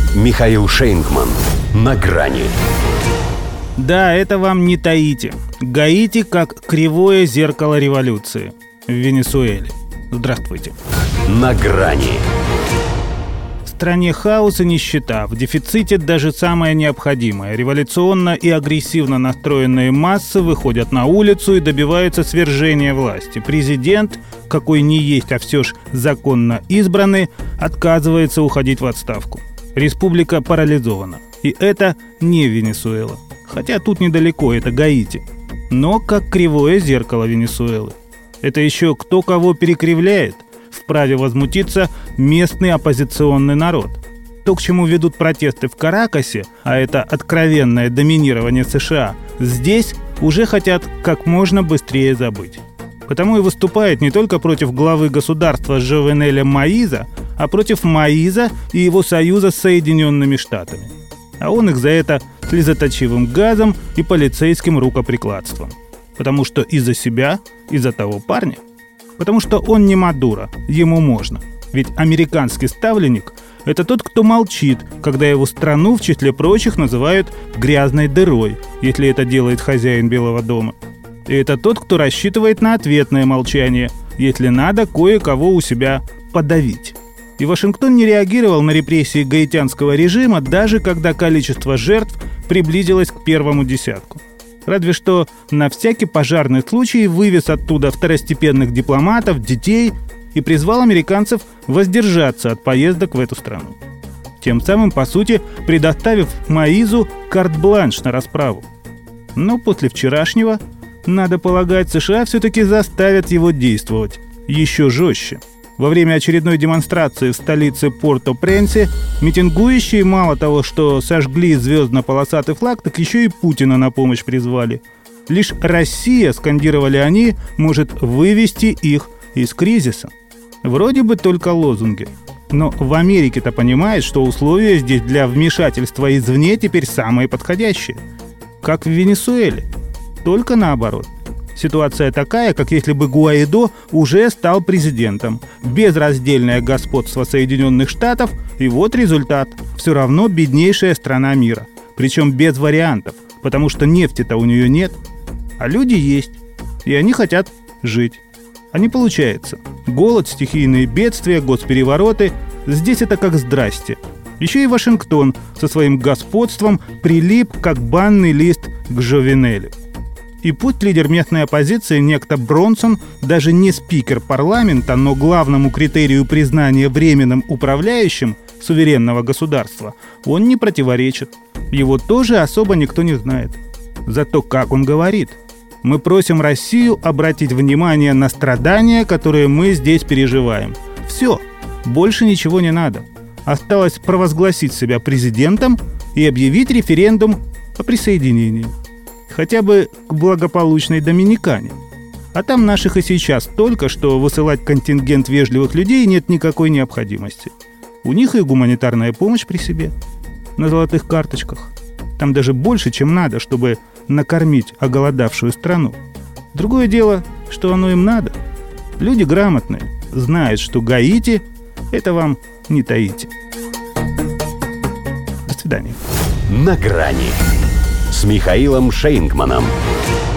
Михаил Шейнгман. На грани. Да, это вам не Таити. Гаити как кривое зеркало революции в Венесуэле. Здравствуйте. На грани. В стране хаос и нищета, в дефиците даже самое необходимое. Революционно и агрессивно настроенные массы выходят на улицу и добиваются свержения власти. Президент, какой не есть, а все ж законно избранный, отказывается уходить в отставку. Республика парализована. И это не Венесуэла. Хотя тут недалеко, это Гаити. Но как кривое зеркало Венесуэлы. Это еще кто кого перекривляет? Вправе возмутиться местный оппозиционный народ. То, к чему ведут протесты в Каракасе, а это откровенное доминирование США, здесь уже хотят как можно быстрее забыть. Потому и выступают не только против главы государства Жовенеля Моиза, а против Моиза и его союза с Соединенными Штатами. А он их за это слезоточивым газом и полицейским рукоприкладством. Потому что из-за себя, из-за того парня. Потому что он не Мадуро, ему можно. Ведь американский ставленник – это тот, кто молчит, когда его страну в числе прочих называют «грязной дырой», если это делает хозяин Белого дома. И это тот, кто рассчитывает на ответное молчание, если надо кое-кого у себя подавить. И Вашингтон не реагировал на репрессии гаитянского режима, даже когда количество жертв приблизилось к первому десятку. Разве что на всякий пожарный случай вывез оттуда второстепенных дипломатов, детей и призвал американцев воздержаться от поездок в эту страну. Тем самым, по сути, предоставив Моизу карт-бланш на расправу. Но после вчерашнего, надо полагать, США все-таки заставят его действовать еще жестче. Во время очередной демонстрации в столице Порто-Пренсе митингующие мало того, что сожгли звездно-полосатый флаг, так еще и Путина на помощь призвали. Лишь Россия, скандировали они, может вывести их из кризиса. Вроде бы только лозунги. Но в Америке-то понимают, что условия здесь для вмешательства извне теперь самые подходящие. Как в Венесуэле. Только наоборот. Ситуация такая, как если бы Гуаидо уже стал президентом. Безраздельное господство Соединенных Штатов, и вот результат. Все равно беднейшая страна мира. Причем без вариантов, потому что нефти-то у нее нет, а люди есть. И они хотят жить. А не получается. Голод, стихийные бедствия, госперевороты. Здесь это как здрасте. Еще и Вашингтон со своим господством прилип, как банный лист к Жовенелю. И пусть лидер местной оппозиции, некто Бронсон, даже не спикер парламента, но главному критерию признания временным управляющим суверенного государства, он не противоречит. Его тоже особо никто не знает. Зато как он говорит: мы просим Россию обратить внимание на страдания, которые мы здесь переживаем. Все, больше ничего не надо. Осталось провозгласить себя президентом и объявить референдум о присоединении. Хотя бы к благополучной Доминикане. А там наших и сейчас столько, что высылать контингент вежливых людей нет никакой необходимости. У них и гуманитарная помощь при себе, на золотых карточках. Там даже больше, чем надо, чтобы накормить оголодавшую страну. Другое дело, что оно им надо. Люди грамотные, знают, что Гаити – это вам не Таити. До свидания. На грани с Михаилом Шейнгманом.